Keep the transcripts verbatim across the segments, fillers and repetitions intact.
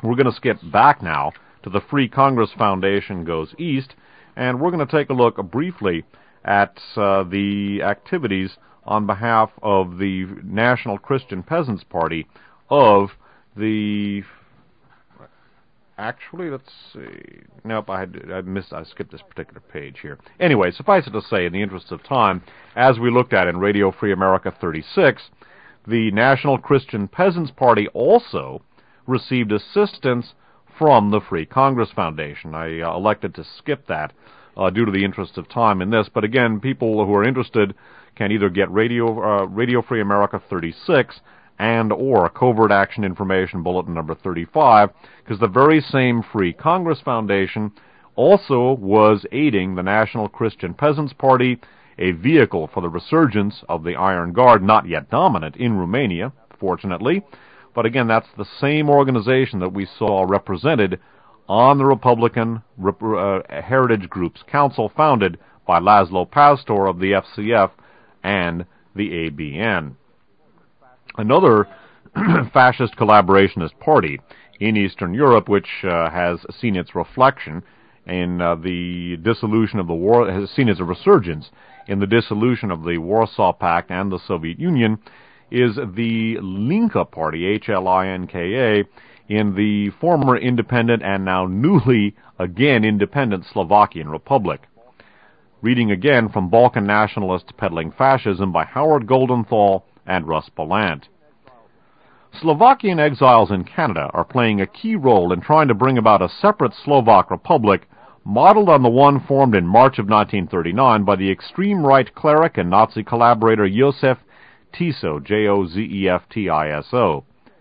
we're going to skip back now to the Free Congress Foundation Goes East, and we're going to take a look briefly at uh, the activities on behalf of the National Christian Peasants Party of the... Actually, let's see. Nope, I, had, I missed. I skipped this particular page here. Anyway, suffice it to say, in the interest of time, as we looked at in Radio Free America thirty-six, the National Christian Peasants Party also received assistance from the Free Congress Foundation. I uh, elected to skip that uh, due to the interest of time in this. But again, people who are interested can either get Radio uh, Radio Free America thirty-six and or Covert Action Information Bulletin number thirty-five, because the very same Free Congress Foundation also was aiding the National Christian Peasants Party, a vehicle for the resurgence of the Iron Guard, not yet dominant in Romania, fortunately. But again, that's the same organization that we saw represented on the Republican uh, Heritage Groups Council, founded by Laszlo Pastor of the F C F and the A B N. Another fascist collaborationist party in Eastern Europe, which uh, has seen its reflection in uh, the dissolution of the war, has seen its resurgence in the dissolution of the Warsaw Pact and the Soviet Union, is the Linka Party, H L I N K A, in the former independent and now newly, again, independent Slovakian Republic. Reading again from Balkan Nationalists Peddling Fascism by Howard Goldenthal and Russ Ballant. Slovakian exiles in Canada are playing a key role in trying to bring about a separate Slovak republic modeled on the one formed in March of nineteen thirty-nine by the extreme right cleric and Nazi collaborator Josef Tiso, J O Z E F T I S O.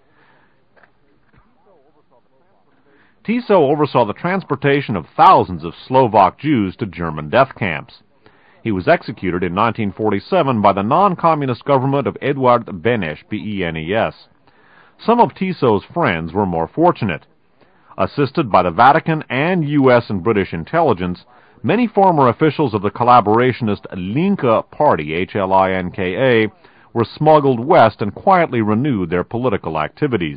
Tiso oversaw the transportation of thousands of Slovak Jews to German death camps. He was executed in nineteen forty-seven by the non-communist government of Eduard Beneš, B E N E S. Some of Tiso's friends were more fortunate. Assisted by the Vatican and U S and British intelligence, many former officials of the collaborationist Linka Party, H L I N K A, were smuggled west and quietly renewed their political activities.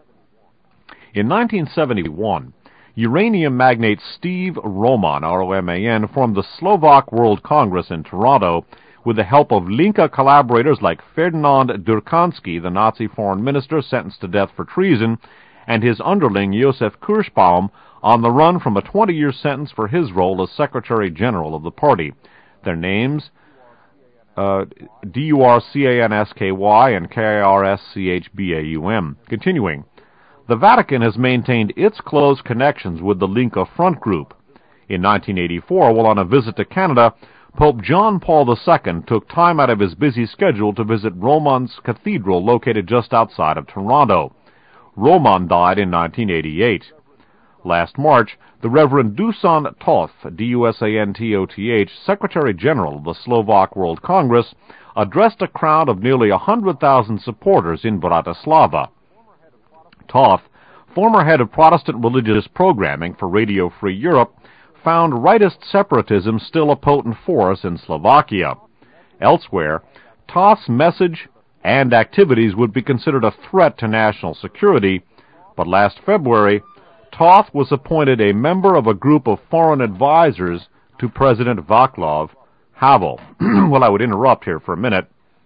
In nineteen seventy-one, uranium magnate Steve Roman, R O M A N, formed the Slovak World Congress in Toronto with the help of Linka collaborators like Ferdinand Durkansky, the Nazi foreign minister sentenced to death for treason, and his underling Josef Kirschbaum, on the run from a twenty-year sentence for his role as Secretary General of the party. Their names, uh, D U R C A N S K Y and K I R S C H B A U M. Continuing, the Vatican has maintained its close connections with the Linka Front Group. In nineteen eighty-four, while on a visit to Canada, Pope John Paul the Second took time out of his busy schedule to visit Roman's Cathedral, located just outside of Toronto. Roman died in nineteen eighty-eight. Last March, the Reverend Dusan Toth, D U S A N T O T H, Secretary General of the Slovak World Congress, addressed a crowd of nearly one hundred thousand supporters in Bratislava. Toth, former head of Protestant religious programming for Radio Free Europe, found rightist separatism still a potent force in Slovakia. Elsewhere, Toth's message and activities would be considered a threat to national security, but last February, Toth was appointed a member of a group of foreign advisors to President Václav Havel. Well, I would interrupt here for a minute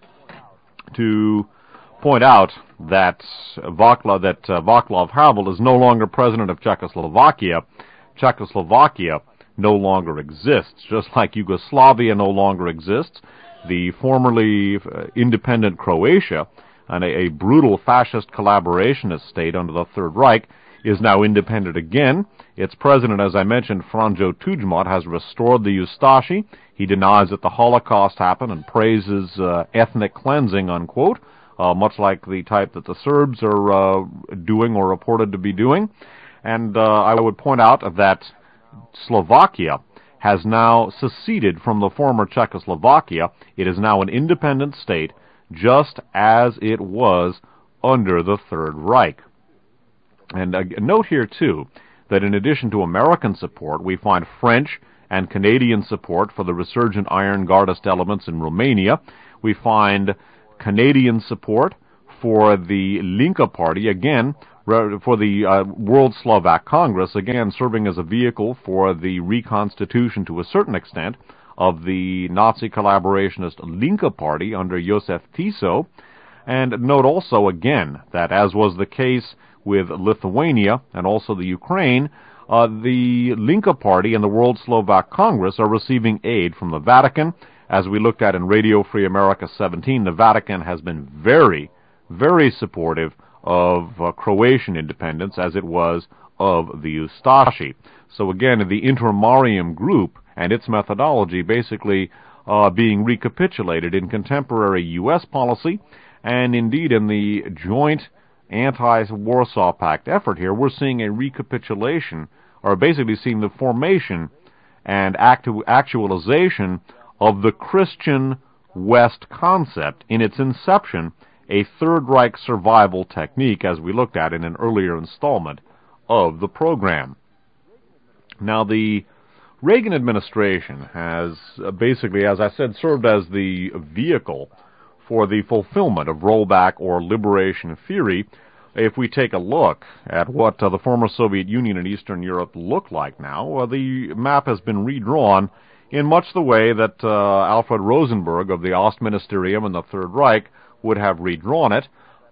to point out that Václav, that uh, Václav Havel is no longer president of Czechoslovakia. Czechoslovakia no longer exists, just like Yugoslavia no longer exists. The formerly uh, independent Croatia, and a, a brutal fascist collaborationist state under the Third Reich, is now independent again. Its president, as I mentioned, Franjo Tudjman, has restored the Ustashi. He denies that the Holocaust happened and praises uh, ethnic cleansing, unquote, uh, much like the type that the Serbs are uh, doing or reported to be doing. And uh, I would point out that Slovakia has now seceded from the former Czechoslovakia. It is now an independent state, just as it was under the Third Reich. And uh, note here, too, that in addition to American support, we find French and Canadian support for the resurgent Iron Guardist elements in Romania. We find Canadian support for the Linka Party, again, for the uh, World Slovak Congress, again serving as a vehicle for the reconstitution to a certain extent of the Nazi collaborationist Linke Party under Josef Tiso. And note also again that, as was the case with Lithuania and also the Ukraine, uh, the Linke Party and the World Slovak Congress are receiving aid from the Vatican. As we looked at in Radio Free America seventeen, the Vatican has been very, very supportive of uh, Croatian independence as it was of the Ustashi. So again, the Intermarium group and its methodology basically uh, being recapitulated in contemporary U S policy, and indeed in the joint anti-Warsaw Pact effort here, we're seeing a recapitulation, or basically seeing the formation and actu- actualization of the Christian West concept in its inception, a Third Reich survival technique, as we looked at in an earlier installment of the program. Now, the Reagan administration has uh, basically, as I said, served as the vehicle for the fulfillment of rollback or liberation theory. If we take a look at what uh, the former Soviet Union and Eastern Europe look like now, uh, the map has been redrawn in much the way that uh, Alfred Rosenberg of the Ostministerium and the Third Reich would have redrawn it.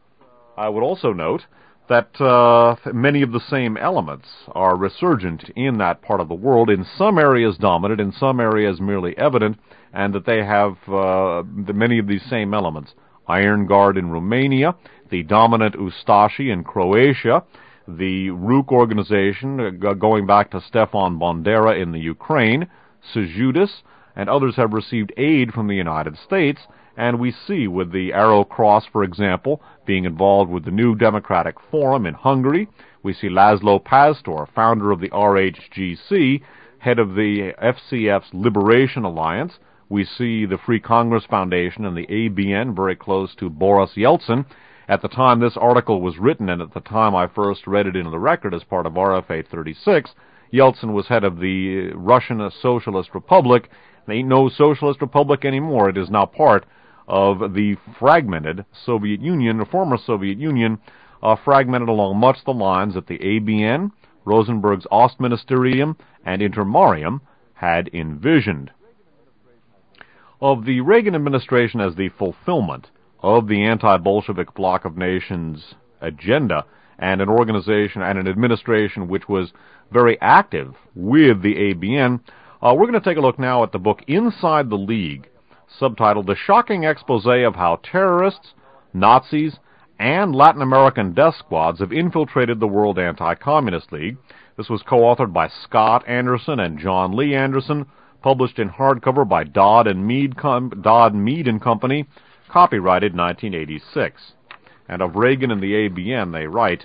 I would also note that uh, many of the same elements are resurgent in that part of the world, in some areas dominant, in some areas merely evident, and that they have uh, the, many of these same elements. Iron Guard in Romania, the dominant Ustashi in Croatia, the Ruk organization uh, going back to Stefan Bandera in the Ukraine, Sejudis, and others have received aid from the United States, and we see with the Arrow Cross, for example, being involved with the New Democratic Forum in Hungary. We see Laszlo Pastor, founder of the R H G C, head of the F C F's Liberation Alliance. We see the Free Congress Foundation and the A B N very close to Boris Yeltsin. At the time this article was written, and at the time I first read it into the record as part of R F A thirty-six, Yeltsin was head of the Russian Socialist Republic. There ain't no Socialist Republic anymore. It is now part of the fragmented Soviet Union, the former Soviet Union, uh, fragmented along much the lines that the A B N, Rosenberg's Ostministerium, and Intermarium had envisioned. Of the Reagan administration as the fulfillment of the anti-Bolshevik bloc of nations agenda, and an organization and an administration which was very active with the A B N, uh, we're going to take a look now at the book Inside the League, subtitled The Shocking Expose of How Terrorists, Nazis, and Latin American Death Squads Have Infiltrated the World Anti-Communist League. This was co-authored by Scott Anderson and John Lee Anderson, published in hardcover by Dodd and Mead, Com- Dodd, Mead and Company, copyrighted nineteen eighty-six. And of Reagan and the A B N, they write,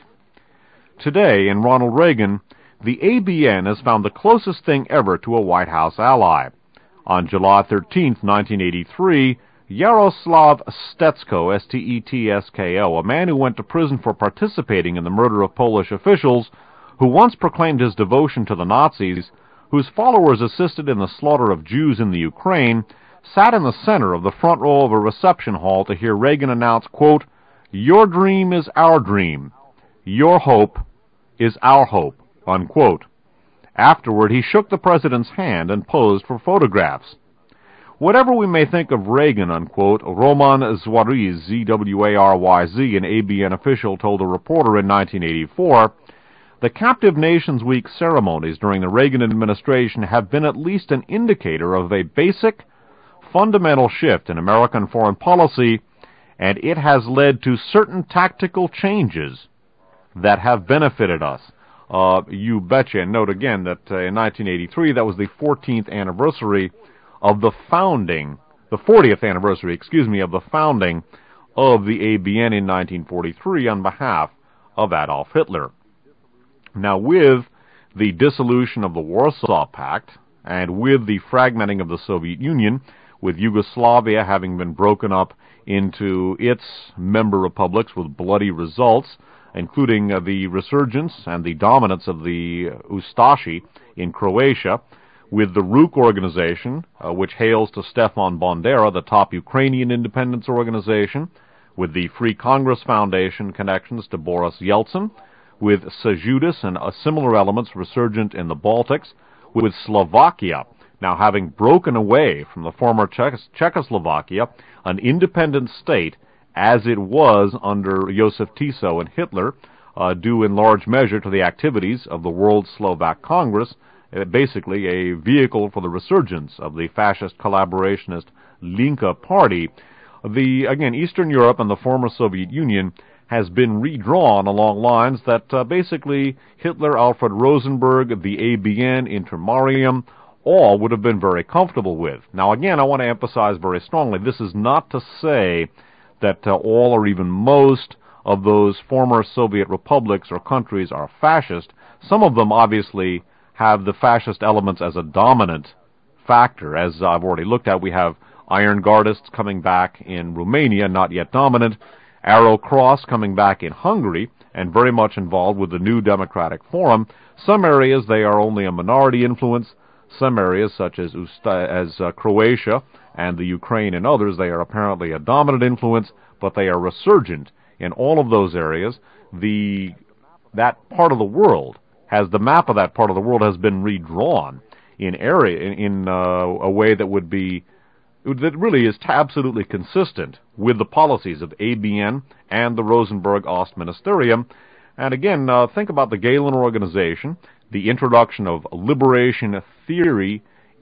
"Today, in Ronald Reagan, the A B N has found the closest thing ever to a White House ally. On July thirteenth, nineteen eighty-three, Yaroslav Stetsko, S T E T S K O, a man who went to prison for participating in the murder of Polish officials, who once proclaimed his devotion to the Nazis, whose followers assisted in the slaughter of Jews in the Ukraine, sat in the center of the front row of a reception hall to hear Reagan announce, quote, 'Your dream is our dream. Your hope is our hope,' unquote. Afterward, he shook the president's hand and posed for photographs. Whatever we may think of Reagan," unquote, Roman Zwaryz, Z W A R Y Z, an A B N official, told a reporter in nineteen eighty-four, "The Captive Nations Week ceremonies during the Reagan administration have been at least an indicator of a basic, fundamental shift in American foreign policy, and it has led to certain tactical changes that have benefited us." Uh, you betcha. And note again that uh, in nineteen eighty-three, that was the fourteenth anniversary of the founding, the fortieth anniversary, excuse me, of the founding of the A B N in nineteen forty-three on behalf of Adolf Hitler. Now, with the dissolution of the Warsaw Pact, and with the fragmenting of the Soviet Union, with Yugoslavia having been broken up into its member republics with bloody results, including uh, the resurgence and the dominance of the Ustashi in Croatia, with the Ruk organization, uh, which hails to Stefan Bandera, the top Ukrainian independence organization, with the Free Congress Foundation connections to Boris Yeltsin, with Sejudis and uh, similar elements resurgent in the Baltics, with Slovakia now having broken away from the former Czech- Czechoslovakia, an independent state as it was under Josef Tiso and Hitler, uh, due in large measure to the activities of the World Slovak Congress, uh, basically a vehicle for the resurgence of the fascist collaborationist Linke Party. The, again, Eastern Europe and the former Soviet Union has been redrawn along lines that uh, basically Hitler, Alfred Rosenberg, the A B N, Intermarium, all would have been very comfortable with. Now, again, I want to emphasize very strongly, this is not to say that uh, all or even most of those former Soviet republics or countries are fascist. Some of them obviously have the fascist elements as a dominant factor. As I've already looked at, we have Iron Gardists coming back in Romania, not yet dominant, Arrow Cross coming back in Hungary, and very much involved with the New Democratic Forum. Some areas they are only a minority influence. Some areas, such as Usta- as uh, Croatia and the Ukraine and others, they are apparently a dominant influence, but they are resurgent in all of those areas. The that part of the world has the map of that part of the world has been redrawn in area in, in uh, a way that would be that really is absolutely consistent with the policies of A B N and the Rosenberg Ostministerium. And again, uh, think about the Gehlen Organization, the introduction of liberation theory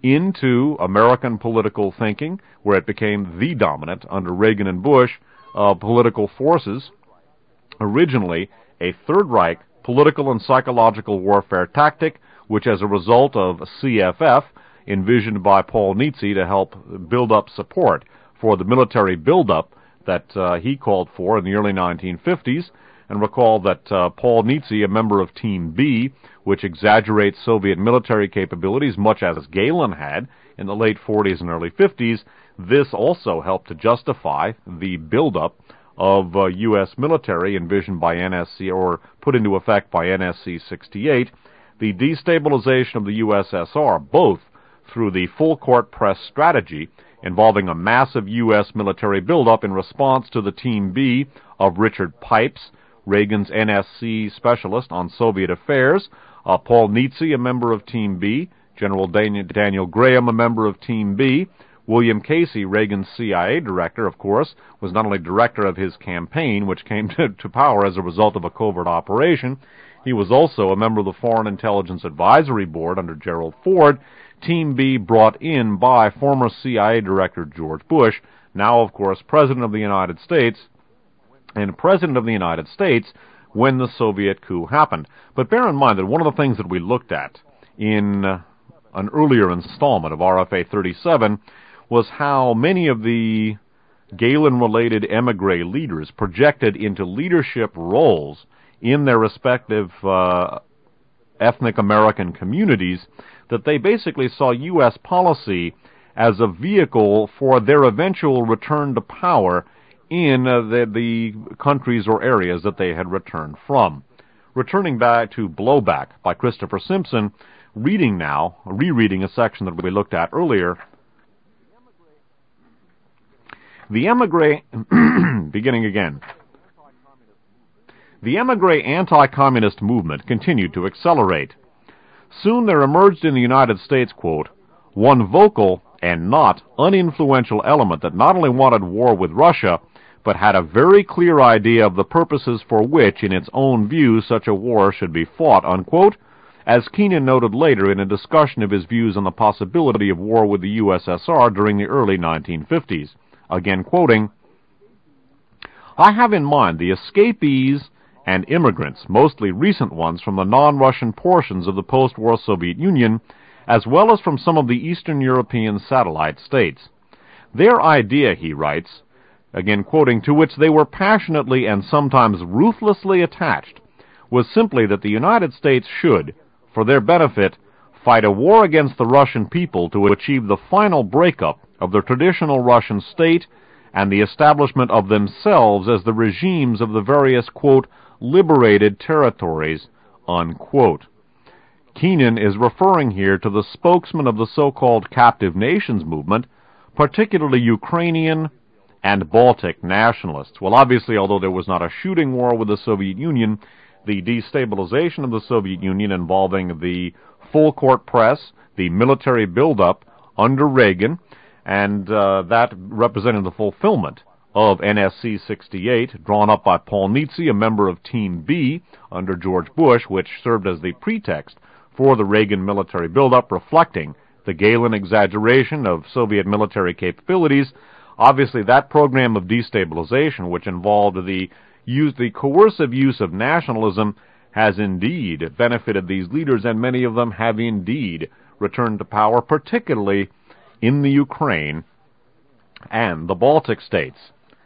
into American political thinking, where it became the dominant under Reagan and Bush uh, political forces. Originally, a Third Reich political and psychological warfare tactic, which as a result of C F F, envisioned by Paul Nitze to help build up support for the military buildup that uh, he called for in the early nineteen fifties. And recall that uh, Paul Nitze, a member of Team B, which exaggerates Soviet military capabilities much as Gehlen had in the late forties and early fifties, this also helped to justify the buildup of uh, U S military envisioned by N S C, or put into effect by N S C sixty-eight, the destabilization of the U S S R, both through the full-court press strategy involving a massive U S military buildup in response to the Team B of Richard Pipes, Reagan's N S C specialist on Soviet affairs, uh, Paul Nitze, a member of Team B, General Daniel, Daniel Graham, a member of Team B, William Casey, Reagan's C I A director, of course, was not only director of his campaign, which came to, to power as a result of a covert operation, he was also a member of the Foreign Intelligence Advisory Board under Gerald Ford, Team B brought in by former C I A director George Bush, now, of course, President of the United States, and President of the United States when the Soviet coup happened. But bear in mind that one of the things that we looked at in uh, an earlier installment of R F A thirty-seven was how many of the Gehlen-related emigre leaders projected into leadership roles in their respective uh, ethnic American communities, that they basically saw U S policy as a vehicle for their eventual return to power in uh, the, the countries or areas that they had returned from. Returning back to Blowback by Christopher Simpson, reading now, rereading a section that we looked at earlier, the emigre, beginning again, the emigre anti-communist movement continued to accelerate. Soon there emerged in the United States, quote, one vocal and not uninfluential element that not only wanted war with Russia, but had a very clear idea of the purposes for which, in its own view, such a war should be fought, unquote, as Keenan noted later in a discussion of his views on the possibility of war with the U S S R during the early nineteen fifties. Again quoting, I have in mind the escapees and immigrants, mostly recent ones from the non-Russian portions of the post-war Soviet Union, as well as from some of the Eastern European satellite states. Their idea, he writes, again quoting, to which they were passionately and sometimes ruthlessly attached, was simply that the United States should, for their benefit, fight a war against the Russian people to achieve the final breakup of the traditional Russian state and the establishment of themselves as the regimes of the various, quote, liberated territories, unquote. Keenan is referring here to the spokesman of the so-called captive nations movement, particularly Ukrainian and Baltic nationalists. Well, obviously, although there was not a shooting war with the Soviet Union, the destabilization of the Soviet Union involving the full-court press, the military buildup under Reagan, and uh, that represented the fulfillment of N S C sixty-eight, drawn up by Paul Nitze, a member of Team B under George Bush, which served as the pretext for the Reagan military buildup, reflecting the Gehlen exaggeration of Soviet military capabilities. Obviously, that program of destabilization, which involved the use, the coercive use of nationalism, has indeed benefited these leaders, and many of them have indeed returned to power, particularly in the Ukraine and the Baltic states.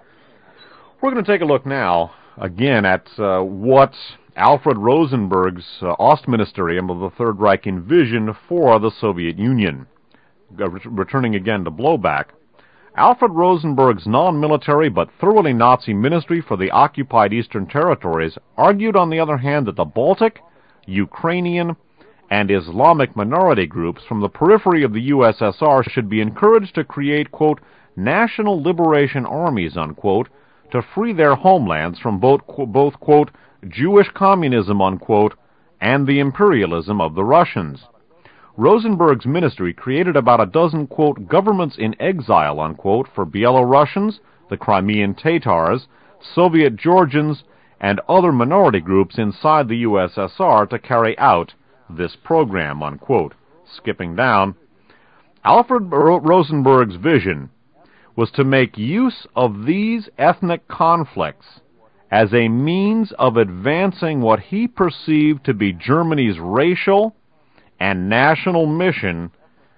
We're going to take a look now, again, at uh, what Alfred Rosenberg's uh, Ostministerium of the Third Reich envisioned for the Soviet Union. Uh, re- returning again to blowback, Alfred Rosenberg's non-military but thoroughly Nazi ministry for the occupied Eastern Territories argued, on the other hand, that the Baltic, Ukrainian, and Islamic minority groups from the periphery of the U S S R should be encouraged to create, quote, national liberation armies, unquote, to free their homelands from both, both, quote, Jewish communism, unquote, and the imperialism of the Russians. Rosenberg's ministry created about a dozen, quote, governments in exile, unquote, for Belarusians, the Crimean Tatars, Soviet Georgians, and other minority groups inside the U S S R to carry out this program, unquote. Skipping down, Alfred Rosenberg's vision was to make use of these ethnic conflicts as a means of advancing what he perceived to be Germany's racial and national mission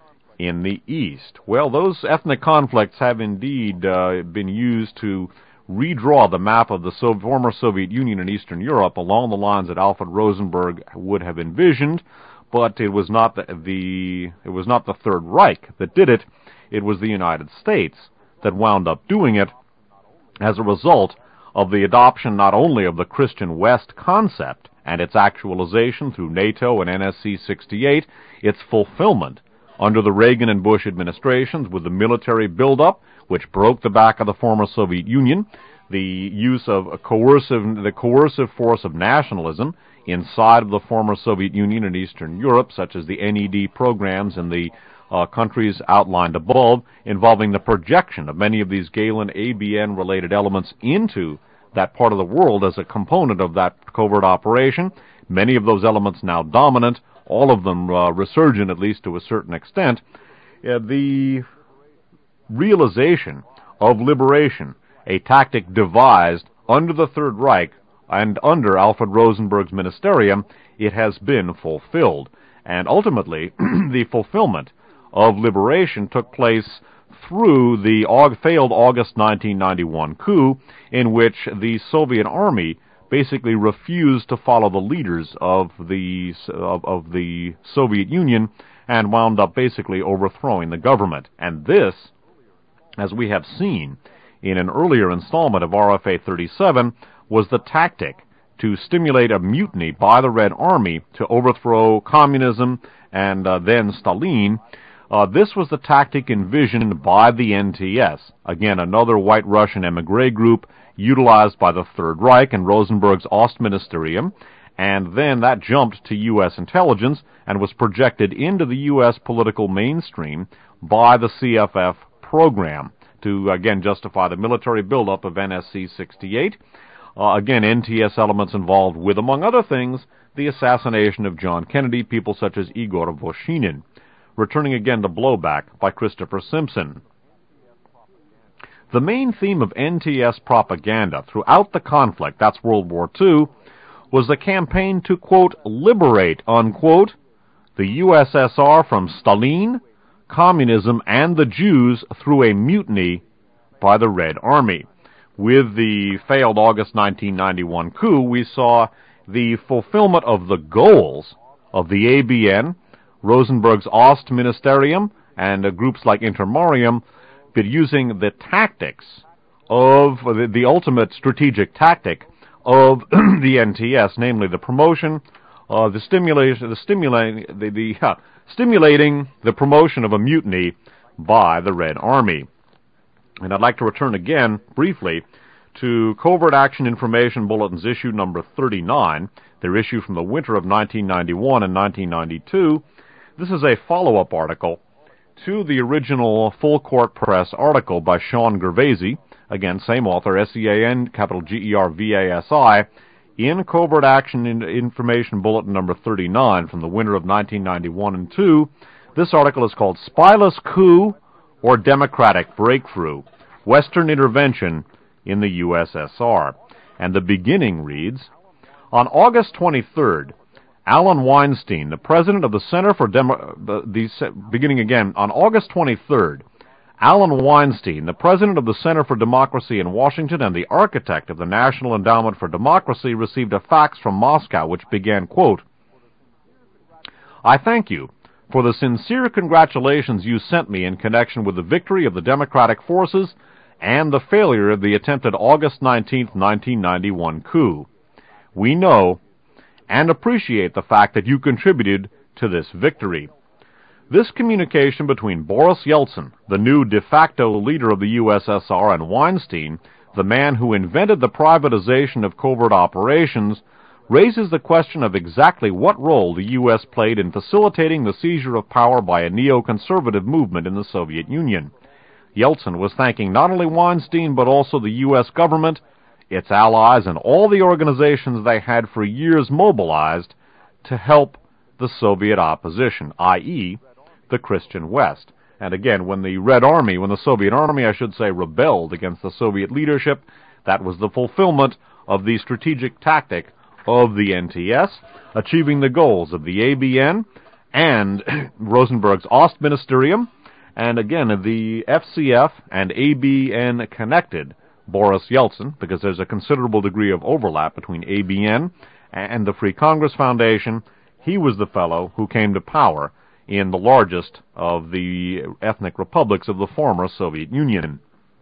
in the East. Well, those ethnic conflicts have indeed uh, been used to redraw the map of the so- former Soviet Union in Eastern Europe along the lines that Alfred Rosenberg would have envisioned, but it was not the, the it was not the Third Reich that did it. It was the United States that wound up doing it as a result of the adoption not only of the Christian West concept and its actualization through NATO and N S C sixty-eight, its fulfillment under the Reagan and Bush administrations with the military buildup, which broke the back of the former Soviet Union, the use of a coercive, the coercive force of nationalism inside of the former Soviet Union and Eastern Europe, such as the N E D programs in the uh, countries outlined above, involving the projection of many of these Gehlen A B N-related elements into that part of the world as a component of that covert operation. Many of those elements now dominant, all of them uh, resurgent, at least to a certain extent. Uh, the realization of liberation, a tactic devised under the Third Reich and under Alfred Rosenberg's ministerium, it has been fulfilled. And ultimately, the fulfillment of liberation took place through the aug- failed August nineteen ninety-one coup, in which the Soviet army basically refused to follow the leaders of the of, of the Soviet Union and wound up basically overthrowing the government. And this, as we have seen in an earlier installment of R F A thirty-seven, was the tactic to stimulate a mutiny by the Red Army to overthrow communism and uh, then Stalin. Uh, this was the tactic envisioned by the N T S, again another white Russian emigre group utilized by the Third Reich and Rosenberg's Ostministerium, and then that jumped to U S intelligence and was projected into the U S political mainstream by the C F F program to, again, justify the military buildup of N S C sixty-eight. Uh, again, N T S elements involved with, among other things, the assassination of John Kennedy, people such as Igor Voshinin. Returning again to blowback by Christopher Simpson. The main theme of N T S propaganda throughout the conflict, that's World War Two, was the campaign to, quote, liberate, unquote, the U S S R from Stalin, communism, and the Jews through a mutiny by the Red Army. With the failed August nineteen ninety-one coup, we saw the fulfillment of the goals of the A B N, Rosenberg's Ostministerium, and uh, groups like Intermarium, but using the tactics of the, the ultimate strategic tactic of the N T S, namely the promotion, uh, the stimulation, the stimulating, the, the uh, stimulating the promotion of a mutiny by the Red Army. And I'd like to return again briefly to Covert Action Information Bulletins issue number thirty-nine. Their issue from the winter of nineteen ninety-one and nineteen ninety-two. This is a follow-up article to the original Full Court Press article by Sean Gervasi, again, same author, S E A N, capital G E R V A S I, in Covert Action Information Bulletin number thirty-nine from the winter of nineteen ninety-one and two. This article is called Spyless Coup or Democratic Breakthrough, Western Intervention in the U S S R. And the beginning reads, on August twenty-third, Alan Weinstein, the president of the Center for Demo... The, the, beginning again, on August twenty-third, Alan Weinstein, the president of the Center for Democracy in Washington and the architect of the National Endowment for Democracy, received a fax from Moscow which began, quote, I thank you for the sincere congratulations you sent me in connection with the victory of the Democratic forces and the failure of the attempted August nineteenth, nineteen ninety-one coup. We know and appreciate the fact that you contributed to this victory. This communication between Boris Yeltsin, the new de facto leader of the U S S R, and Weinstein, the man who invented the privatization of covert operations, raises the question of exactly what role the U S played in facilitating the seizure of power by a neoconservative movement in the Soviet Union. Yeltsin was thanking not only Weinstein but also the U S government, its allies, and all the organizations they had for years mobilized to help the Soviet opposition, that is, the Christian West. And again, when the Red Army, when the Soviet Army, I should say, rebelled against the Soviet leadership, that was the fulfillment of the strategic tactic of the N T S, achieving the goals of the A B N and Rosenberg's Ostministerium, and again, the F C F and A B N connected Boris Yeltsin, because there's a considerable degree of overlap between A B N and the Free Congress Foundation. He was the fellow who came to power in the largest of the ethnic republics of the former Soviet Union.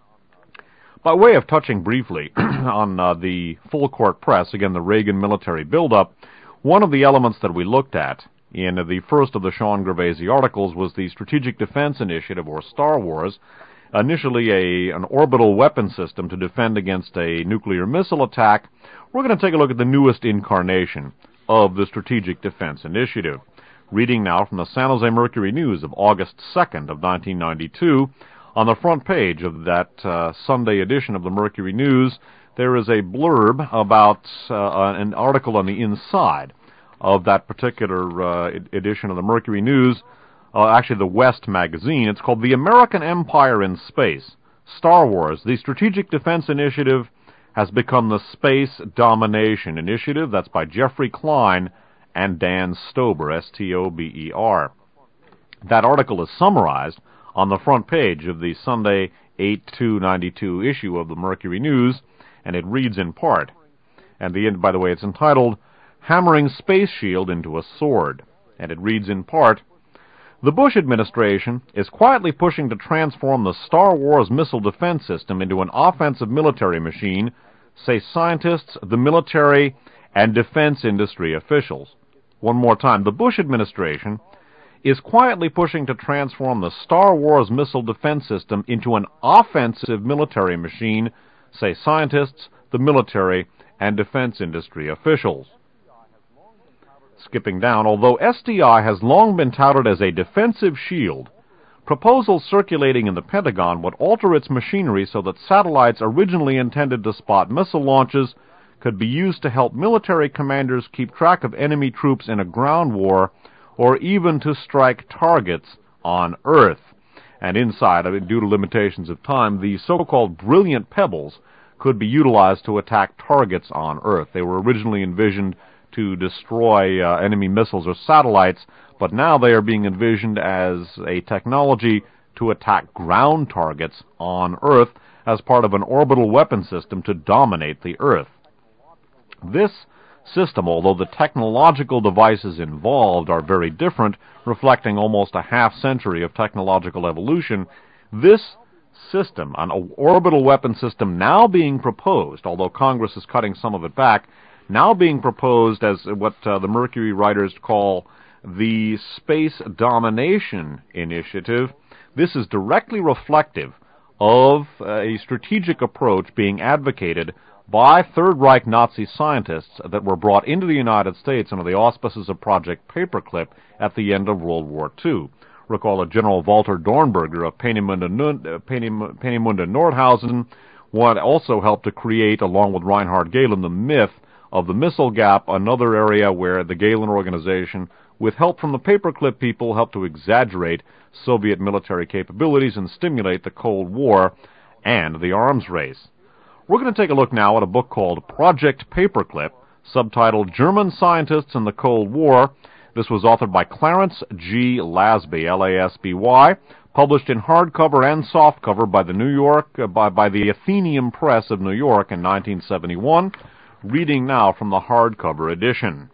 By way of touching briefly on uh, the Full Court Press, again, the Reagan military buildup, one of the elements that we looked at in the first of the Sean Gervasi articles was the Strategic Defense Initiative, or Star Wars, initially a, an orbital weapon system to defend against a nuclear missile attack. We're going to take a look at the newest incarnation of the Strategic Defense Initiative. Reading now from the San Jose Mercury News of August second of nineteen ninety-two, on the front page of that uh, Sunday edition of the Mercury News, there is a blurb about uh, an article on the inside of that particular uh, edition of the Mercury News, uh, actually the West magazine. It's called The American Empire in Space. Star Wars, the Strategic Defense Initiative, has become the Space Domination Initiative. That's by Jeffrey Klein and Dan Stober, S T O B E R. That article is summarized on the front page of the Sunday eight two ninety-two issue of the Mercury News, and it reads in part, and the by the way, it's entitled, Hammering Space Shield into a Sword, and it reads in part, the Bush administration is quietly pushing to transform the Star Wars missile defense system into an offensive military machine, say scientists, the military, and defense industry officials. One more time, the Bush administration is quietly pushing to transform the Star Wars missile defense system into an offensive military machine, say scientists, the military, and defense industry officials. Skipping down, although S D I has long been touted as a defensive shield, proposals circulating in the Pentagon would alter its machinery so that satellites originally intended to spot missile launches could be used to help military commanders keep track of enemy troops in a ground war, or even to strike targets on Earth. And inside, I mean, due to limitations of time, the so-called brilliant pebbles could be utilized to attack targets on Earth. They were originally envisioned to destroy uh, enemy missiles or satellites, but now they are being envisioned as a technology to attack ground targets on Earth as part of an orbital weapon system to dominate the Earth. This system, although the technological devices involved are very different, reflecting almost a half century of technological evolution, this system, an orbital weapon system now being proposed, although Congress is cutting some of it back, now being proposed as what uh, the Mercury writers call the Space Domination Initiative. This is directly reflective of a strategic approach being advocated by Third Reich Nazi scientists that were brought into the United States under the auspices of Project Paperclip at the end of World War Two. Recall that General Walter Dornberger of Peenemünde Nordhausen one also helped to create, along with Reinhard Gehlen, the myth of the missile gap, another area where the Gehlen organization, with help from the Paperclip people, helped to exaggerate Soviet military capabilities and stimulate the Cold War and the arms race. We're going to take a look now at a book called Project Paperclip, subtitled German Scientists in the Cold War. This was authored by Clarence G. Lasby, L A S B Y, published in hardcover and softcover by the New York uh, by, by the Athenaeum Press of New York in nineteen seventy-one. Reading now from the hardcover edition.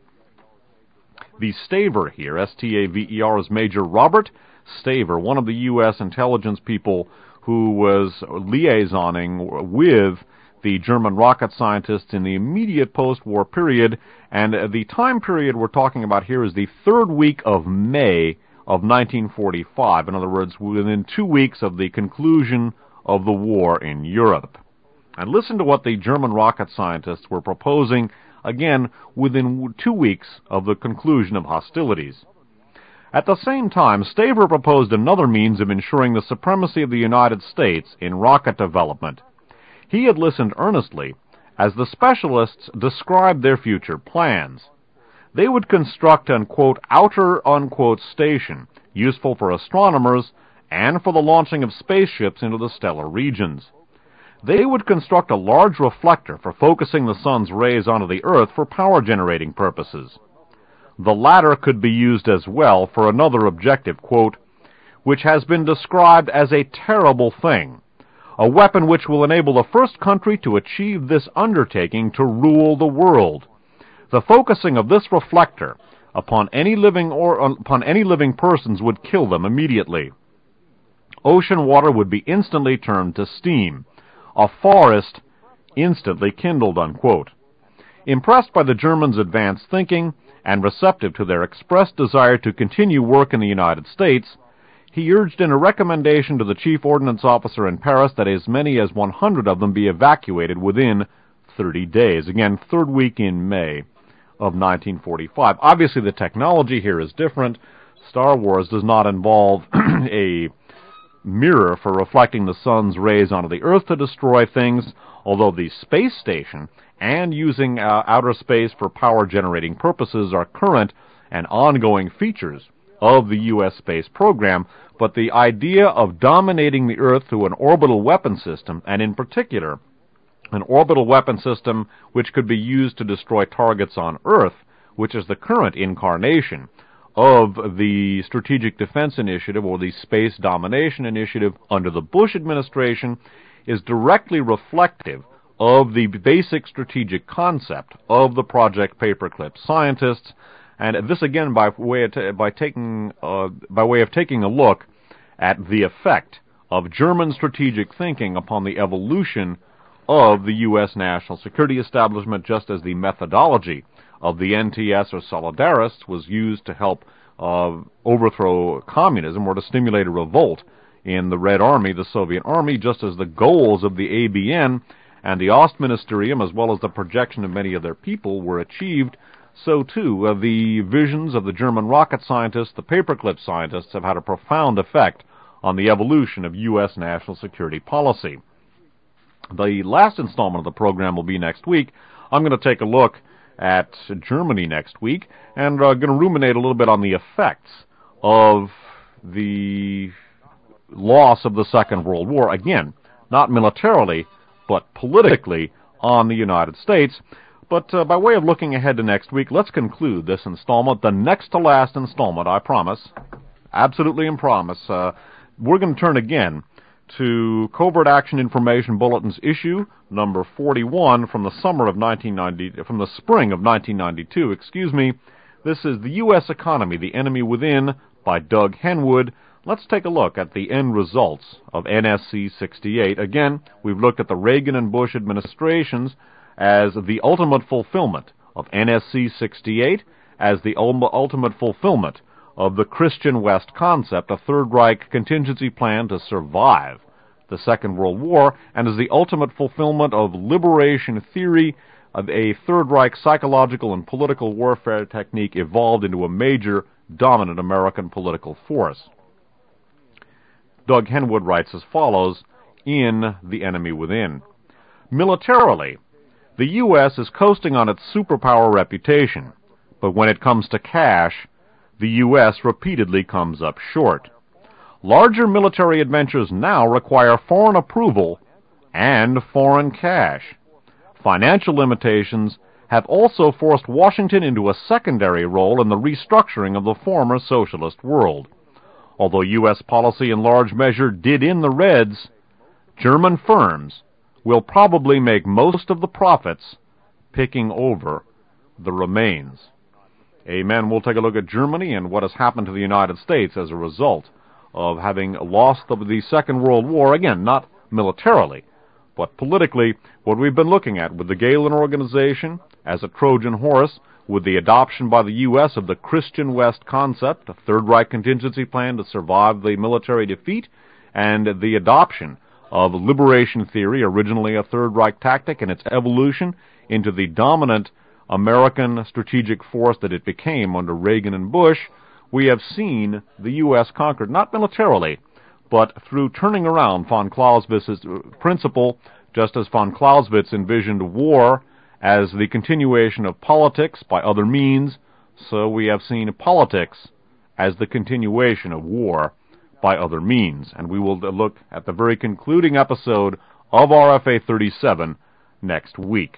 The Staver here, S T A V E R, is Major Robert Staver, one of the U S intelligence people who was liaisoning with the German rocket scientists in the immediate post-war period, and the time period we're talking about here is the third week of May of nineteen forty-five. In other words, within two weeks of the conclusion of the war in Europe. And listen to what the German rocket scientists were proposing, again, within two weeks of the conclusion of hostilities. At the same time, Staver proposed another means of ensuring the supremacy of the United States in rocket development. He had listened earnestly as the specialists described their future plans. They would construct an, quote, outer, unquote, station, useful for astronomers and for the launching of spaceships into the stellar regions. They would construct a large reflector for focusing the sun's rays onto the Earth for power-generating purposes. The latter could be used as well for another objective, quote, which has been described as a terrible thing, a weapon which will enable the first country to achieve this undertaking to rule the world. The focusing of this reflector upon any living or upon any living persons would kill them immediately. Ocean water would be instantly turned to steam. A forest instantly kindled, unquote. Impressed by the Germans' advanced thinking and receptive to their expressed desire to continue work in the United States, he urged in a recommendation to the chief ordnance officer in Paris that as many as one hundred of them be evacuated within thirty days. Again, third week in May of nineteen forty-five. Obviously, the technology here is different. Star Wars does not involve a mirror for reflecting the sun's rays onto the Earth to destroy things, although the space station and using uh, outer space for power-generating purposes are current and ongoing features of the U S space program. But the idea of dominating the Earth through an orbital weapon system, and in particular, an orbital weapon system which could be used to destroy targets on Earth, which is the current incarnation of the Strategic Defense Initiative, or the Space Domination Initiative under the Bush administration, is directly reflective of the basic strategic concept of the Project Paperclip scientists, and this again by way of, t- by, taking, uh, by way of taking a look at the effect of German strategic thinking upon the evolution of the U S national security establishment, just as the methodology of the N T S or Solidarists was used to help uh, overthrow communism or to stimulate a revolt in the Red Army, the Soviet Army, just as the goals of the A B N and the Ostministerium, as well as the projection of many of their people, were achieved. So, too, uh, the visions of the German rocket scientists, the paperclip scientists, have had a profound effect on the evolution of U S national security policy. The last installment of the program will be next week. I'm going to take a look at Germany next week, and uh, going to ruminate a little bit on the effects of the loss of the Second World War. Again, not militarily, but politically on the United States. But uh, by way of looking ahead to next week, let's conclude this installment, the next to last installment, I promise, absolutely in promise. Uh, we're going to turn again to Covert Action Information Bulletin's issue number forty-one from the summer of nineteen ninety, from the spring of nineteen ninety-two. Excuse me. This is The U S Economy: The Enemy Within by Doug Henwood. Let's take a look at the end results of N S C sixty-eight. Again, we've looked at the Reagan and Bush administrations as the ultimate fulfillment of N S C sixty-eight, as the ultimate fulfillment of the Christian West concept, a Third Reich contingency plan to survive the the Second World War, and as the ultimate fulfillment of liberation theory, of a Third Reich psychological and political warfare technique evolved into a major, dominant American political force. Doug Henwood writes as follows in The Enemy Within. Militarily, the U S is coasting on its superpower reputation, but when it comes to cash, the U S repeatedly comes up short. Larger military adventures now require foreign approval and foreign cash. Financial limitations have also forced Washington into a secondary role in the restructuring of the former socialist world. Although U S policy in large measure did in the Reds, German firms will probably make most of the profits, picking over the remains. Amen. We'll take a look at Germany and what has happened to the United States as a result of having lost the, the Second World War, again, not militarily, but politically, what we've been looking at with the Gehlen Organization as a Trojan horse, with the adoption by the U S of the Christian West concept, a Third Reich contingency plan to survive the military defeat, and the adoption of liberation theory, originally a Third Reich tactic, and its evolution into the dominant American strategic force that it became under Reagan and Bush. We have seen the U S conquered, not militarily, but through turning around von Clausewitz's principle, just as von Clausewitz envisioned war as the continuation of politics by other means, so we have seen politics as the continuation of war by other means. And we will look at the very concluding episode of R F A thirty-seven next week.